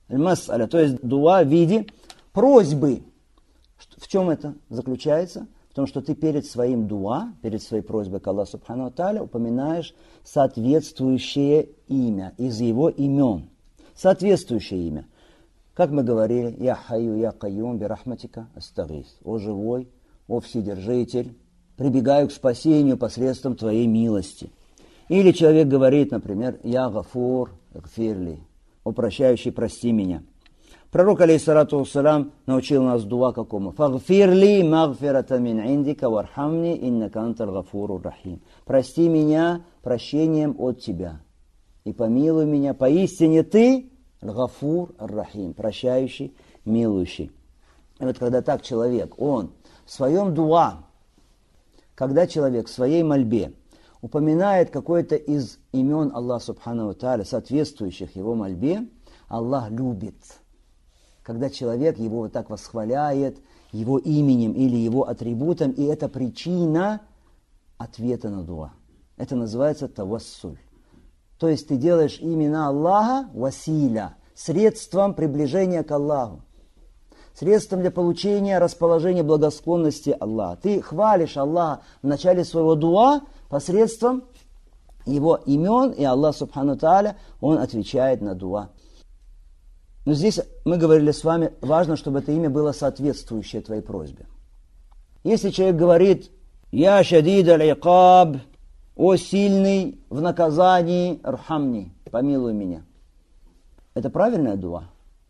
Аль-мас'аля, то есть дуа в виде просьбы. В чем это заключается? В том, что ты перед своим дуа, перед своей просьбой к Аллаху Субхану ва Тааля упоминаешь соответствующее имя из его имен. Соответствующее имя. Как мы говорили, «Я хайю, я кайюм, бирахматика астагис». «О живой, о вседержитель, прибегаю к спасению посредством твоей милости». Или человек говорит, например, «Я гафур, гфирли», «О прощающий, прости меня». Пророк, алейхиссалату вассалам, научил нас дуа какому? «Фагфирли магфирата мин индика вархамни иннака анталь гафуру рахим». «Прости меня прощением от тебя и помилуй меня, поистине ты Гафур ар-Рахим, прощающий, милующий». И вот когда так человек, он в своем дуа, когда человек в своей мольбе упоминает какое-то из имен Аллаха Субхану ва Тааля, соответствующих его мольбе, Аллах любит. Когда человек его вот так восхваляет его именем или его атрибутом, и это причина ответа на дуа. Это называется тавассуль. То есть ты делаешь имена Аллаха василя, средством приближения к Аллаху, средством для получения расположения благосклонности Аллаха. Ты хвалишь Аллаха в начале своего дуа посредством его имен, и Аллах Субхану ва Тааля, он отвечает на дуа. Но здесь мы говорили с вами, важно, чтобы это имя было соответствующее твоей просьбе. Если человек говорит «Я шадид аль-икаб», «О сильный в наказании, рхамни», «Помилуй меня». Это правильная дуа?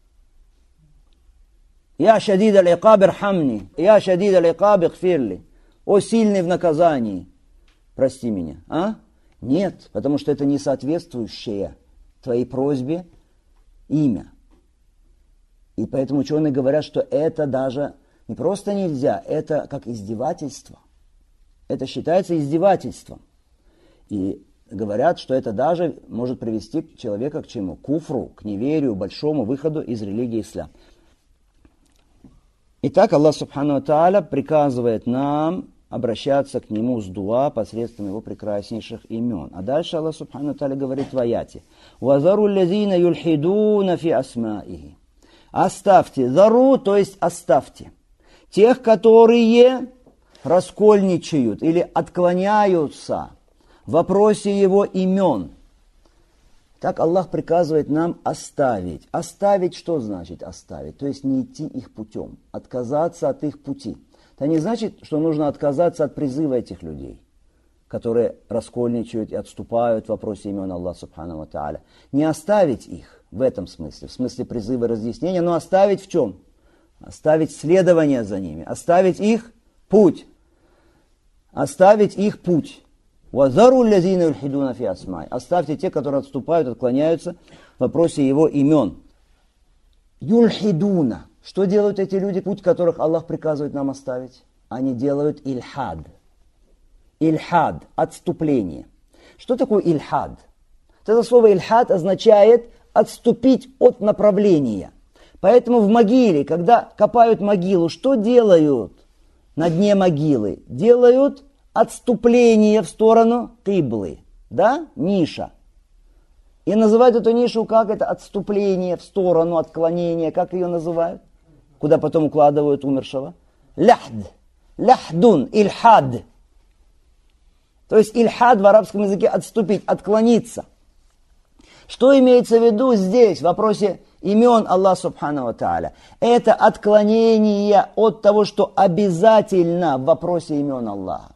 «Я шадид аль-икаб, рхамни», «Я шадид аль-икаб, гфирли», «О сильный в наказании, прости меня». А? Нет, потому что это не соответствующее твоей просьбе имя. И поэтому ученые говорят, что это даже не просто нельзя, это как издевательство. Это считается издевательством. И говорят, что это даже может привести человека к чему? К куфру, к неверию, большому выходу из религии ислам. Итак, Аллах Субхану ва Тааля приказывает нам обращаться к Нему с дуа посредством Его прекраснейших имен. А дальше Аллах Субхану ва Тааля говорит в аяте: «Вазару лазина юльхидуна фи асмаихи». Оставьте, зару, то есть оставьте, тех, которые раскольничают или отклоняются в вопросе Его имен. Так Аллах приказывает нам оставить. Оставить что значит оставить? То есть не идти их путем, отказаться от их пути. Это не значит, что нужно отказаться от призыва этих людей, которые раскольничают и отступают в вопросе имен Аллаха Субхану ва Тааля. Не оставить их в этом смысле, в смысле призыва и разъяснения, но оставить в чем? Оставить следование за ними, оставить их путь. Оставить их путь. «Вазару лазина юльхидуна фи асмай». Оставьте те, которые отступают, отклоняются в вопросе его имен. Юльхидуна. Что делают эти люди, путь которых Аллах приказывает нам оставить? Они делают ильхад. Ильхад, отступление. Что такое ильхад? Это слово ильхад означает отступить от направления. Поэтому в могиле, когда копают могилу, что делают на дне могилы? Делают отступление в сторону киблы, да, ниша. И называют эту нишу как? Это отступление в сторону, отклонение, как ее называют? Куда потом укладывают умершего? Ляхд, ляхдун, ильхад. То есть ильхад в арабском языке отступить, отклониться. Что имеется в виду здесь в вопросе имен Аллаха Субхану ва Тааля? Это отклонение от того, что обязательно в вопросе имен Аллаха.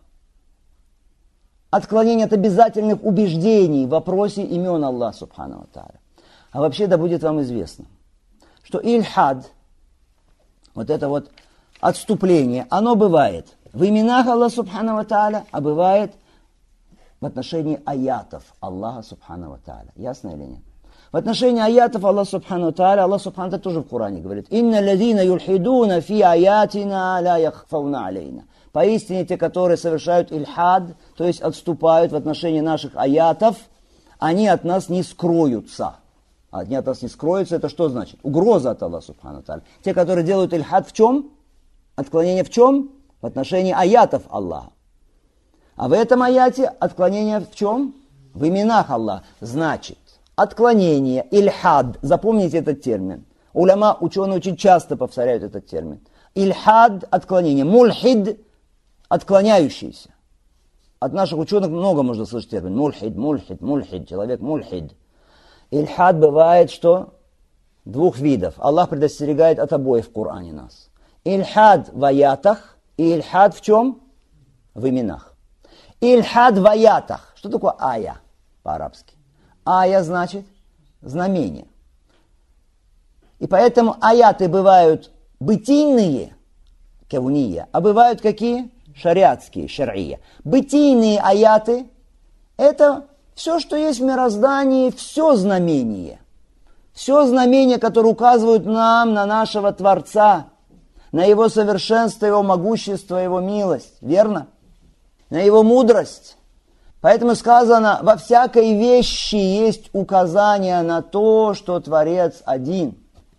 Отклонение от обязательных убеждений в вопросе имен Аллаха Субхану ва Тааля. А вообще, да будет вам известно, что ильхад, вот это вот отступление, оно бывает в именах Аллаха Субхану ва Тааля, а бывает в отношении аятов Аллаха Субхану ва Тааля. Ясно или нет? В отношении аятов Аллаха Субхану ва Тааля, Аллах Субхану ва Тааля тоже в Коране говорит: «Инна лазина юльхидуна фи аятина ла яхфауна алейна». Поистине те, которые совершают ильхад, то есть отступают в отношении наших аятов, они от нас не скроются. Они от нас не скроются, это что значит? Угроза от Аллаха Субхану ва Тааля. Те, которые делают ильхад в чем? Отклонение в чем? В отношении аятов Аллаха. А в этом аяте отклонение в чем? В именах Аллаха. Значит, отклонение, ильхад, запомните этот термин. Уляма, ученые, очень часто повторяют этот термин. Ильхад – отклонение. Мульхид – отклоняющийся. От наших ученых много можно слышать термин. Мульхид, мульхид, мульхид. Человек мульхид. Ильхад бывает, что двух видов. Аллах предостерегает от обоих в Коране нас. Ильхад в аятах и ильхад в чем? В именах. Ильхад в аятах. Что такое ая по-арабски? Ая значит знамение. И поэтому аяты бывают бытийные, кауния, а бывают какие? Шариатские, шар'ия. Бытийные аяты – это все, что есть в мироздании, все знамение. Все знамения, которые указывают нам на нашего Творца, на Его совершенство, Его могущество, Его милость. Верно? На Его мудрость. Поэтому сказано, во всякой вещи есть указание на то, что Творец один.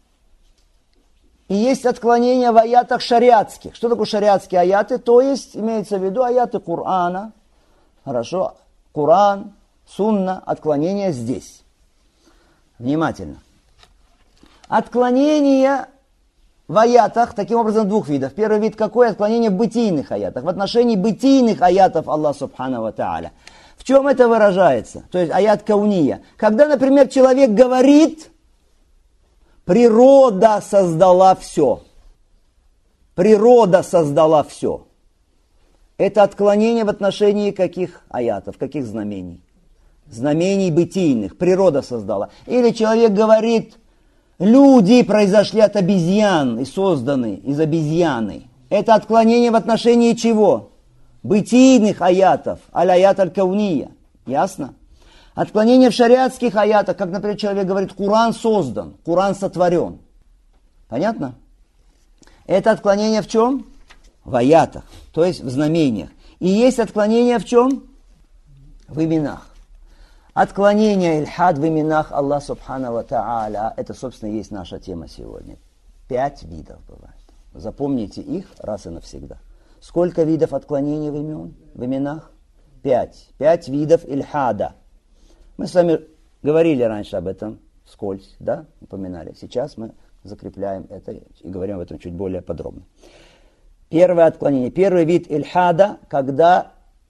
И есть отклонения в аятах шариатских. Что такое шариатские аяты? То есть, имеется в виду аяты Корана. Хорошо. Коран, сунна, отклонения здесь. Внимательно. Отклонения в аятах, таким образом, двух видов. Первый вид какой? Отклонение в бытийных аятах. В отношении бытийных аятов Аллаха Субхану ва Тааля. В чем это выражается? То есть аят кауния. Когда, например, человек говорит, природа создала все. Природа создала все. Это отклонение в отношении каких аятов, каких знамений? Знамений бытийных. Природа создала. Или человек говорит, люди произошли от обезьян и созданы из обезьяны. Это отклонение в отношении чего? Бытийных аятов, аль-аят аль-кауния. Ясно? Отклонение в шариатских аятах, как, например, человек говорит, Коран создан, Коран сотворен. Понятно? Это отклонение в чем? В аятах, то есть в знамениях. И есть отклонение в чем? В именах. Отклонение ильхад в именах Аллаха Субхану ва Тааля, это, собственно, и есть наша тема сегодня. Пять видов бывает. Запомните их раз и навсегда. Сколько видов отклонений в имен, в именах? Пять. Пять видов ильхада. Мы с вами говорили раньше об этом вскользь, да, упоминали. Сейчас мы закрепляем это и говорим об этом чуть более подробно. Первое отклонение. Первый вид ильхада, когда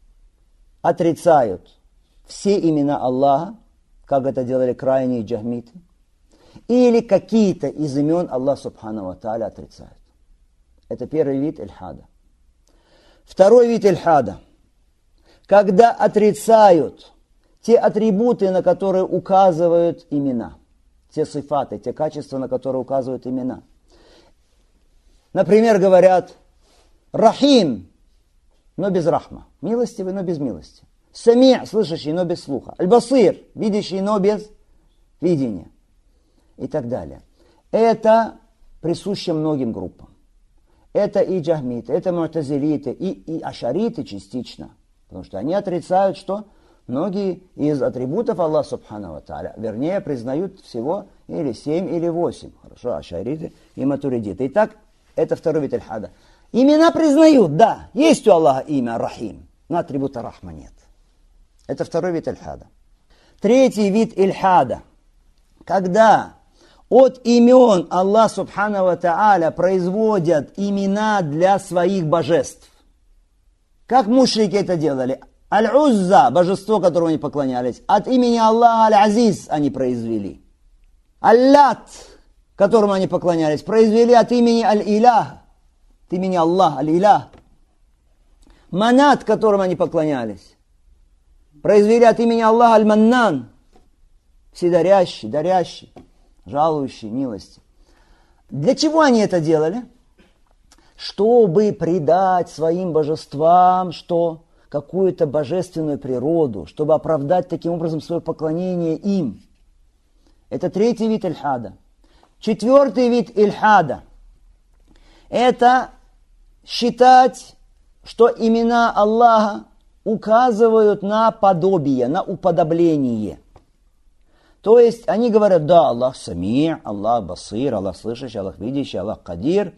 отрицают все имена Аллаха, как это делали крайние джахмиты, или какие-то из имен Аллаха Субхану ва Тааля отрицают. Это первый вид ильхада. Второй вид ильхада, когда отрицают те атрибуты, на которые указывают имена, те сифаты, те качества, на которые указывают имена. Например, говорят Рахим, но без рахма, милостивый, но без милости. Сами', слышащий, но без слуха. Аль-Басир, видящий, но без видения. И так далее. Это присуще многим группам. Это и джахмиты, это му'тазилиты, и, и ашариты частично. Потому что они отрицают, что многие из атрибутов Аллаха Субхану ва Тааля, вернее, признают всего или семь, или восемь. Хорошо, ашариты и матуридиты. Итак, это второй вид ильхада. Имена признают, да, есть у Аллаха имя Рахим, но атрибута рахма нет. Это второй вид ильхада. Третий вид ильхада, когда от имен Аллаха Субхану ва Тааля производят имена для своих божеств. Как мушрики это делали? Аль-Узза, божество, которому они поклонялись, от имени Аллаха Аль-Азиз они произвели. Аль-Лат, которому они поклонялись, произвели от имени Аль-Илях, от имени Аллаха Аль-Илях. Манат, которому они поклонялись, произвели от имени Аллаха Аль-Маннан, вседарящий, дарящий, жалующий милости. Для чего они это делали? Чтобы придать своим божествам что? Какую-то божественную природу, чтобы оправдать таким образом свое поклонение им. Это третий вид ильхада. Четвертый вид ильхада – это считать, что имена Аллаха указывают на подобие, на уподобление. То есть они говорят, да, Аллах Сами', Аллах Басир, Аллах слышащий, Аллах видящий, Аллах Кадир.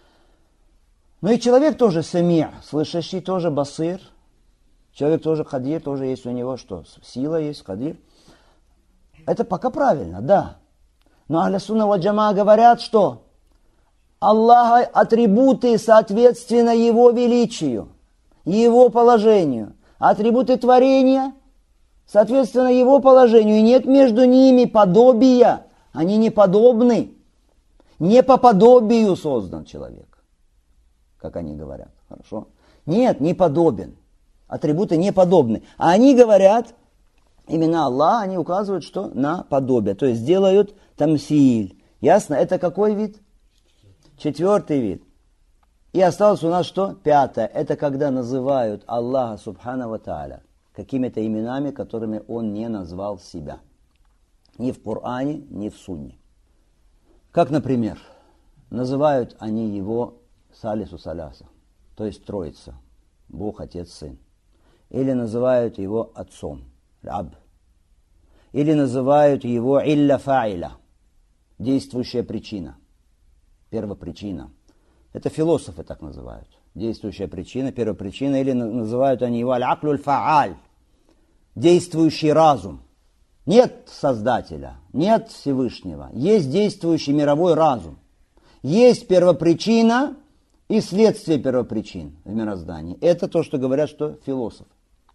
Но и человек тоже Сами', слышащий, тоже Басир. Человек тоже Кадир, тоже есть у него что? Сила есть, Кадир. Это пока правильно, да. Но Ахлю сунна валь джамаа говорят, что Аллаха атрибуты соответственно Его величию, Его положению. Атрибуты творения соответственно Его положению. И нет между ними подобия. Они не подобны. Не по подобию создан человек, как они говорят. Хорошо? Нет, не подобен. Атрибуты не подобны. А они говорят, имена Аллаха, они указывают, что на подобие. То есть делают тамсиль. Ясно? Это какой вид? Четвертый вид. И осталось у нас что? Пятое. Это когда называют Аллаха Субхана ва Тааля какими-то именами, которыми Он не назвал себя. Ни в Коране, ни в Сунне. Как, например, называют они Его Салису Саляса, то есть Троица, Бог, Отец, Сын. Или называют Его Отцом, Раб. Или называют Его Илля Фаиля, действующая причина, первопричина. Это философы так называют. Действующая причина, первопричина. Или называют они Его Аль-Аклю Аль-Фааль, действующий разум. Нет Создателя, нет Всевышнего, есть действующий мировой разум. Есть первопричина и следствие первопричин в мироздании. Это то, что говорят, что философы.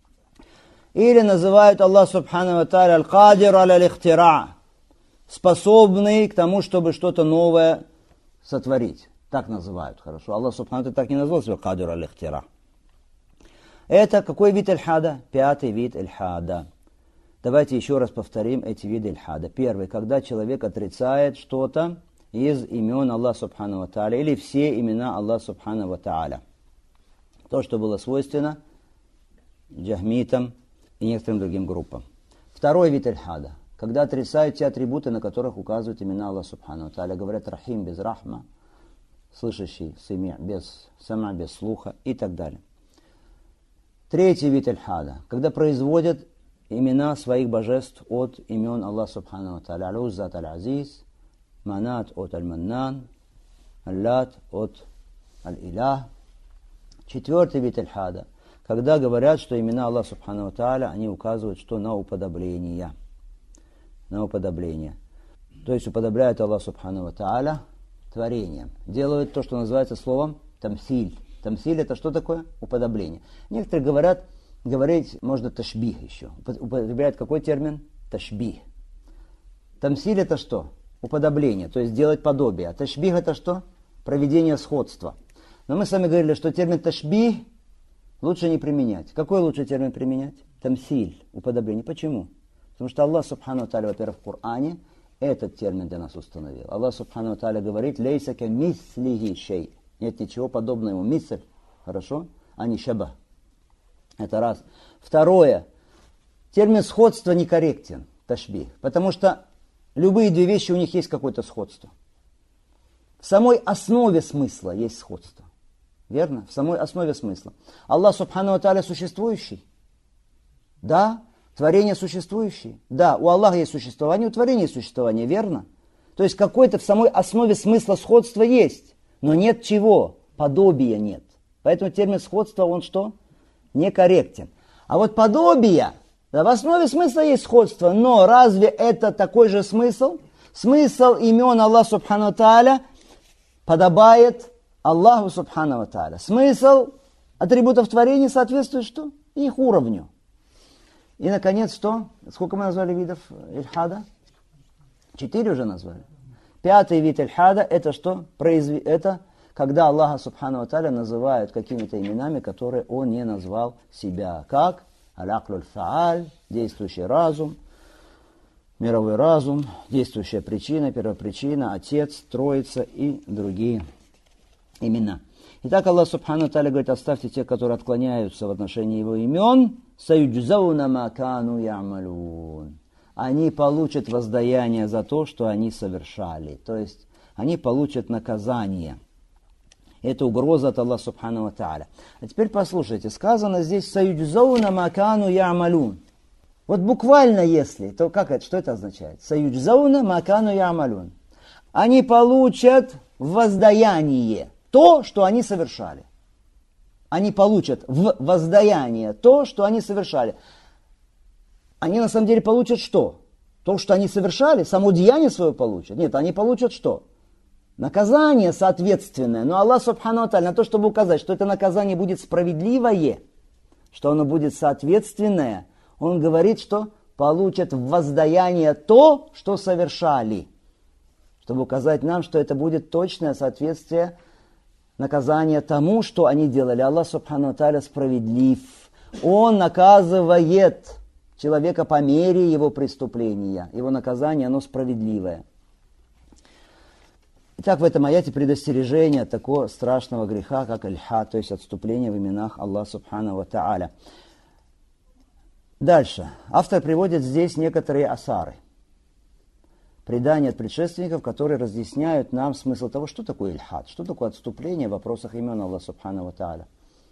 Или называют Аллах Субхану ва Тааля Аль-Кадир Аль-Ихтира, способный к тому, чтобы что-то новое сотворить. Так называют, хорошо. Аллах Субхану ва Тааля так не назвал себя Кадир Аль-Ихтира. Это какой вид Иль-Хада? Пятый вид Иль-Хада. Давайте еще раз повторим эти виды Иль-Хада. Первый, когда человек отрицает что-то из имен Аллаха Субхану ва Тааля, или все имена Аллаха Субхану ва Тааля. То, что было свойственно джахмитам и некоторым другим группам. Второй вид Иль-Хада, когда отрицают те атрибуты, на которых указывают имена Аллаха Субхану ва Тааля. Говорят Рахим без рахма, слышащий сами без сама, без слуха и так далее. Третий вид Иль-Хада, когда производят имена своих божеств от имен Аллаха Субхану ва Тааля. Аль-Узза от Аль-Азиз, Манат от Аль-Маннан, Аллат от Аль-Илях. Четвертый вид Иль-Хада, когда говорят, что имена Аллаха Субхану ва Тааля, они указывают, что на уподобление. На уподобление. То есть уподобляют Аллаха Субхану ва Тааля творением. Делают то, что называется словом тамсиль. Тамсиль это что такое? Уподобление. Некоторые говорят, говорить можно ташбих еще. Употребляют какой термин? Ташбих. Тамсиль это что? Уподобление, то есть делать подобие. А ташбих это что? Проведение сходства. Но мы с вами говорили, что термин ташбих лучше не применять. Какой лучше термин применять? Тамсиль, уподобление. Почему? Потому что Аллах Субхану ва Тааля, во-первых, в Коране этот термин для нас установил. Аллах Субхану ва Тааля говорит: «Лейса ка мислихи шей». Нет ничего подобного ему. Мисль, хорошо? А не шаба. Это раз. Второе. Термин сходства некорректен, ташбих. Потому что любые две вещи, у них есть какое-то сходство. В самой основе смысла есть сходство. Верно? В самой основе смысла. Аллах Субхану ва Тааля существующий? Да. Творение существующее? Да. У Аллаха есть существование, у творения есть существование. Верно? То есть какой-то в самой основе смысла сходства есть. Но нет чего? Подобия нет. Поэтому термин сходства, он что? Некорректен. А вот подобие, да, в основе смысла есть сходство, но разве это такой же смысл? Смысл имен Аллаха Субхану ва Тааля подобает Аллаху Субхану ва Тааля. Смысл атрибутов творения соответствует что? Их уровню. И, наконец, что? Сколько мы назвали видов Иль-Хада? Четыре уже назвали. Пятый вид Иль-Хада это что? Произв... Это когда Аллаха Субхану ва Тааля называют какими-то именами, которые Он не назвал себя. Как? Аль-Аклю Аль-Фааль, действующий разум, мировой разум, действующая причина, первопричина, Отец, Троица и другие имена. Итак, Аллах Субхану ва Тааля говорит: оставьте тех, которые отклоняются в отношении Его имен, саюджзауна ма кану я'малун. Они получат воздаяние за то, что они совершали. То есть, они получат наказание. Это угроза от Аллаха Субхану ва Тааля. А теперь послушайте, сказано здесь «Саюджзауна ма кану я'малун». Вот буквально если, то как это, что это означает? «Саюджзауна ма кану я'малун». Они получат воздаяние, то, что они совершали. Они получат в воздаяние то, что они совершали. Они на самом деле получат что? То, что они совершали, само деяние свое получат. Нет, они получат что? Наказание соответственное. Но Аллах Субхану ва Тааля на то, чтобы указать, что это наказание будет справедливое, что оно будет соответственное, Он говорит, что получат в воздаяние то, что совершали. Чтобы указать нам, что это будет точное соответствие наказания тому, что они делали. Аллах Субхану ва Тааля справедлив. Он наказывает человека по мере его преступления. Его наказание, оно справедливое. Итак, в этом аяте предостережение от такого страшного греха, как аль-хад, то есть отступление в именах Аллаха Субхану ва Тааля. Дальше. Автор приводит здесь некоторые асары. Предания от предшественников, которые разъясняют нам смысл того, что такое аль-хад, что такое отступление в вопросах имен Аллаха Субхану ва Тааля.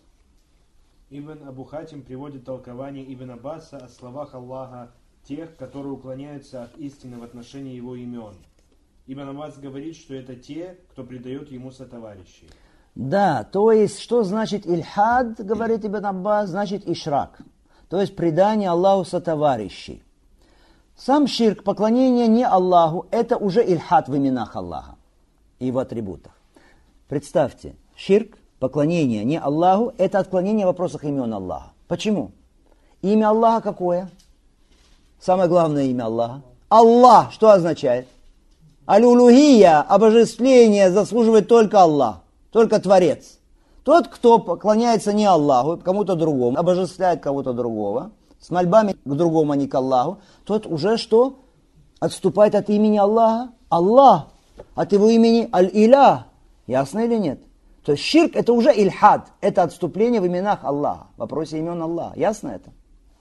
Ибн Абу Хатим приводит толкование Ибн Аббаса о словах Аллаха тех, которые уклоняются от истины в отношении его имен. Ибн Аббас говорит, что это те, кто предает ему сотоварищей. Да, то есть, что значит ильхад, говорит Ибн Аббас, значит ишрак. То есть, предание Аллаху сотоварищей. Сам ширк, поклонение не Аллаху, это уже ильхад в именах Аллаха и в атрибутах. Представьте, ширк, поклонение не Аллаху, это отклонение в вопросах имен Аллаха. Почему? Имя Аллаха какое? Самое главное имя Аллаха. Аллах, что означает? Аль-улухия, обожествление заслуживает только Аллах, только Творец. Тот, кто поклоняется не Аллаху, кому-то другому, обожествляет кого-то другого, с мольбами к другому, а не к Аллаху, тот уже что? Отступает от имени Аллаха. Аллах, от его имени Аль-Илях. Ясно или нет? То есть ширк это уже ильхад, это отступление в именах Аллаха, в вопросе имен Аллаха. Ясно это?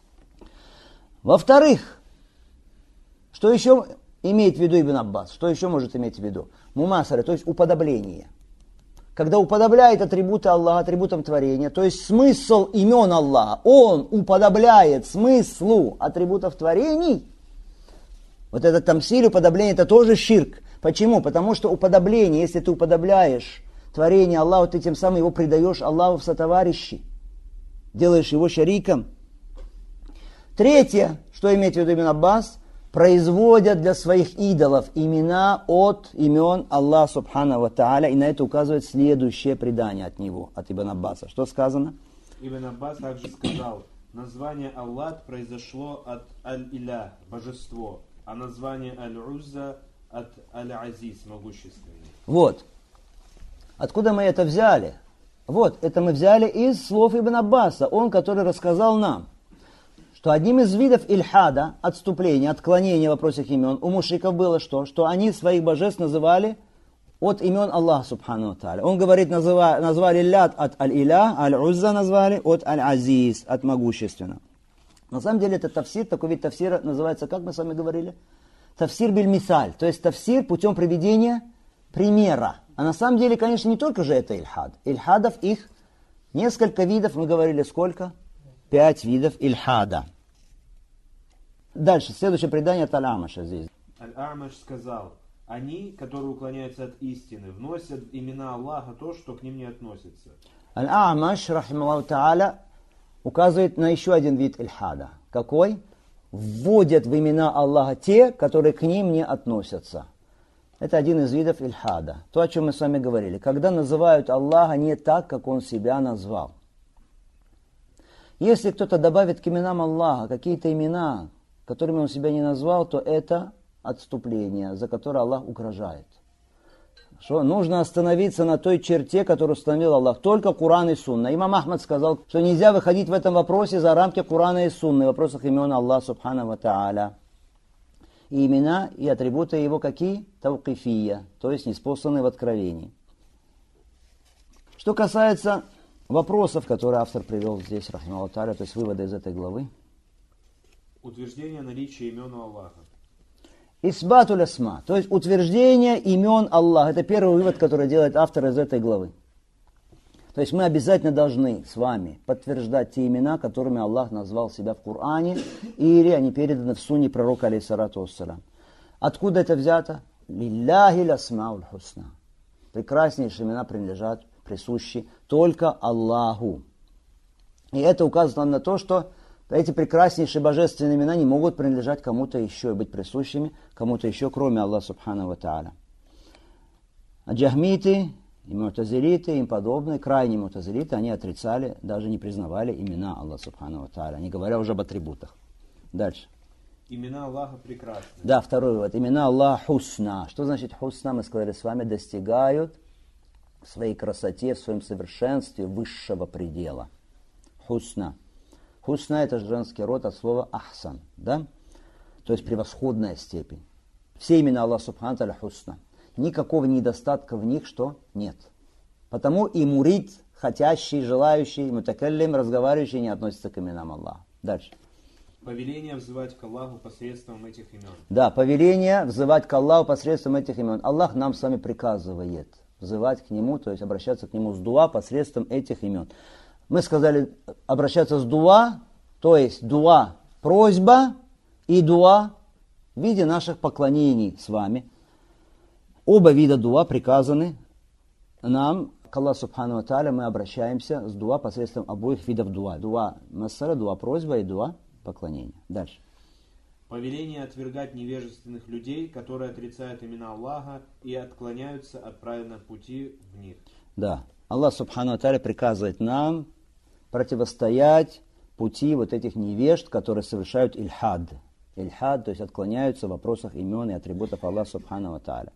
Во-вторых, что еще имеет в виду Ибн Аббас? Что еще может иметь в виду? Мумасара, то есть уподобление. Когда уподобляет атрибуты Аллаха атрибутам творения, то есть смысл имен Аллаха, он уподобляет смыслу атрибутов творений, вот это тамсиль, уподобление, это тоже ширк. Почему? Потому что уподобление, если ты уподобляешь творение Аллаху, ты тем самым его предаешь Аллаху в сотоварищи, делаешь его шариком. Третье, что имеет в виду Ибн Аббас, производят для своих идолов имена от имен Аллаха Субхану ва Тааля, и на это указывает следующее предание от него, от Ибн Аббаса. Что сказано? Ибн Аббас также сказал, название Аллат произошло от Аль-Илях, божество, а название Аль-Узза от Аль-Азиз, могущественный. Вот. Откуда мы это взяли? Вот, это мы взяли из слов Ибн Аббаса, он, который рассказал нам, что одним из видов ильхада, отступления, отклонения в вопросах имен, у мушриков было что? Что они своих божеств называли от имен Аллаха Субхану ва Тааля. Он говорит, называли, назвали Лят от Аль-Илях, Аль-Узза назвали от Аль-Азиз, от могущественного. На самом деле это тафсир, такой вид тафсира называется, как мы с вами говорили? Тафсир биль-мисаль, то есть тафсир путем приведения примера. А на самом деле, конечно, не только же это ильхад. Ильхадов их несколько видов, мы говорили сколько? Пять видов ильхада. Дальше, следующее предание от Аль-Амаша здесь. Аль-Амаш сказал, они, которые уклоняются от истины, вносят в имена Аллаха то, что к ним не относится. Аль-Амаш, рахималлаху та'аля, указывает на еще один вид ильхада. Какой? Вводят в имена Аллаха те, которые к ним не относятся. Это один из видов ильхада. То, о чем мы с вами говорили. Когда называют Аллаха не так, как Он себя назвал. Если кто-то добавит к именам Аллаха какие-то имена, которыми Он себя не назвал, то это отступление, за которое Аллах угрожает. Что? Нужно остановиться на той черте, которую установил Аллах. Только Куран и Сунна. Имам Ахмад сказал, что нельзя выходить в этом вопросе за рамки Курана и Сунны, в вопросах имен Аллаха Субхану ва Тааля. И имена, и атрибуты его какие? Тавкифия, то есть неспосланные в откровении. Что касается вопросов, которые автор привел здесь, рахималлаху та'аля, то есть выводы из этой главы. Утверждение наличия имен у Аллаха. Исбатуль асма, то есть утверждение имен Аллаха. Это первый вывод, который делает автор из этой главы. То есть мы обязательно должны с вами подтверждать те имена, которыми Аллах назвал себя в Коране, или они переданы в сунне пророка, алейхиссалату вассалям. Откуда это взято? Лилляхи ласмауль хусна. Прекраснейшие имена принадлежат, присущи только Аллаху. И это указывает нам на то, что Эти прекраснейшие божественные имена не могут принадлежать кому-то еще и быть присущими кому-то еще, кроме Аллаха Субхану ва Тааля. А джахмиты и мутазилиты и им подобные, крайние мутазилиты, они отрицали, даже не признавали имена Аллаха Субхану ва Тааля, не говоря уже об атрибутах. Дальше. Имена Аллаха прекрасны. Да, второй вывод. Имена Аллаха хусна. Что значит хусна? Мы сказали с вами, достигают в своей красоте, в своем совершенстве высшего предела. Хусна. Хусна – это женский род от слова ахсан, да? То есть превосходная степень. Все имена Аллаха Субхану ва Тааля хусна. Никакого недостатка в них, что нет. Потому и мурид, хотящий, желающий, мутакаллим, разговаривающий, не относится к именам Аллаха. Дальше. Повеление взывать к Аллаху посредством этих имен. Да, повеление взывать к Аллаху посредством этих имен. Аллах нам с вами приказывает взывать к Нему, то есть обращаться к Нему с дуа посредством этих имен. Мы сказали обращаться с дуа, то есть дуа просьба и дуа в виде наших поклонений с вами. Оба вида дуа приказаны нам, к Аллаху Субхану ва Тааля, мы обращаемся с дуа посредством обоих видов дуа. Дуа масара, дуа просьба и дуа поклонения. Дальше. Повеление отвергать невежественных людей, которые отрицают имена Аллаха и отклоняются от правильного пути в них. Да. Аллах Субхану ва Тааля приказывает нам противостоять пути вот этих невежд, которые совершают ильхад. Ильхад, то есть отклоняются в вопросах имен и атрибутов Аллаха Субхану ва Тааля.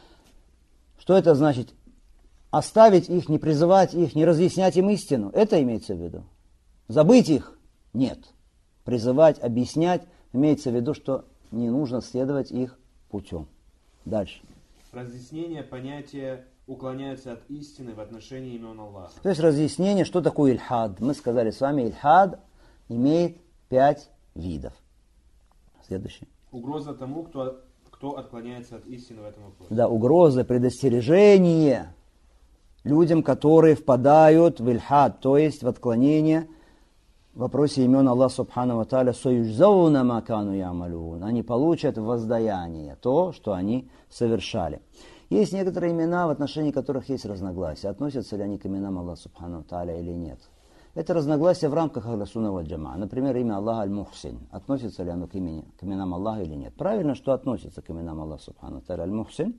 Что это значит? Оставить их, не призывать их, не разъяснять им истину. Это имеется в виду. Забыть их? Нет. Призывать, объяснять, имеется в виду, что не нужно следовать их путем. Дальше. Разъяснение понятия уклоняются от истины в отношении имен Аллаха. То есть разъяснение, что такое ильхад. Мы сказали с вами, ильхад имеет пять видов. Следующий. Угроза тому, кто, кто отклоняется от истины в этом вопросе. Да, угроза, предостережение людям, которые впадают в ильхад, то есть в отклонение в вопросе имен Аллаха Субхану ва Тааля, союзауна макану ямалун. Они получат воздаяние, то, что они совершали. Есть некоторые имена, в отношении которых есть разногласия. Относятся ли они к именам Аллаха Субхану ва Тааля или нет. Это разногласия в рамках Ахлю Сунна валь Джамаа. Например, имя Аллаха Аль-Мухсин. Относится ли оно к, имени, к именам Аллаха или нет. Правильно, что относится к именам Аллаха Субхану ва Тааля Аль-Мухсин.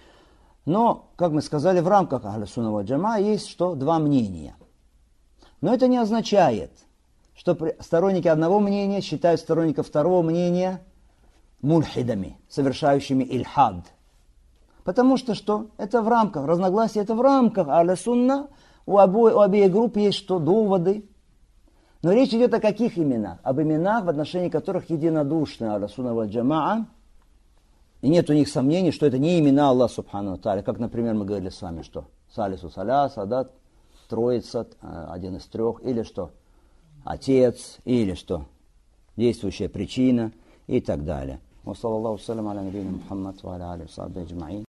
Но, как мы сказали, в рамках Ахлю Сунна валь Джамаа есть что? Два мнения. Но это не означает, что сторонники одного мнения считают сторонников второго мнения мульхидами, совершающими ильхад. Потому что что? Это в рамках, разногласия это в рамках Ахлю Сунна. У, обоих, у обеих групп есть что? Доводы. Но речь идет о каких именах? Об именах, в отношении которых единодушны Ахлю Сунна валь Джамаа. И нет у них сомнений, что это не имена Аллаха Субхану ва Тааля. Как, например, мы говорили с вами, что Салису Саляса, да, Троица, один из трех, или что? Отец, или что? Действующая причина и так далее. Ва саллаллаху салям аля набийна Мухаммад ва аля алихи ва сахбихи аджмаин.